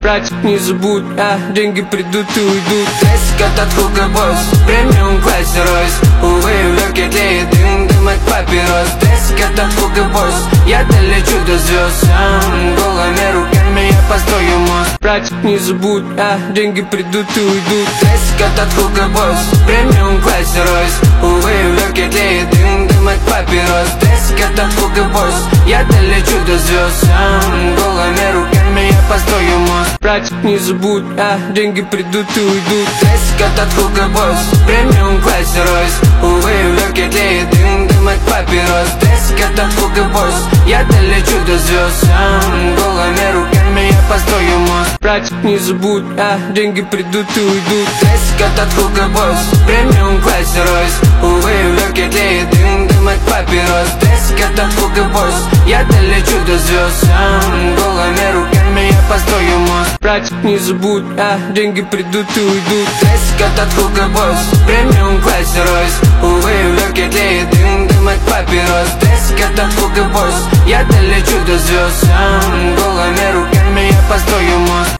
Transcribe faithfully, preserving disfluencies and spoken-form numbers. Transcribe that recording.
Братик, не забудь, а деньги придут и уйдут. Классика от Hugo Boss, премиум классе Ройс. Увы, в легкий тлеет дым, дым от папирос. Классика от Hugo Boss, я долечу до звезд. Сам голыми руками я построю мост. Братик, не забудь, а деньги придут и уйдут. Классика от Hugo Boss, премиум классе Ройс. Увы, в легкий тлеет дым, дым от папирос. Классика от Hugo Boss, я долечу до звезд. Сам голыми руками я построю мост. Братик, не забудь, а деньги придут и уйдут. Классика от Hugo Boss, премиум классе Ройс. Увы, в легкий тлеет дым, дым от папирос. Классика от Hugo Boss, я долечу до звезд. Сам голыми руками я построю мост. Братик, не забудь, а деньги придут и уйдут. Классика от Hugo Boss, премиум классе Ройс. Увы, в легкий тлеет дым, дым от папирос. Классика от Hugo Boss, я долечу до звезд. Сам голыми руками я построю мост. Братик, не забудь, а деньги придут и уйдут. Классика от Hugo Boss, премиум классе Ройс. Увы, в легкий тлеет дым, дым от папирос. Классика от Hugo Boss, я долечу до звезд. Сам голыми руками я построю мост.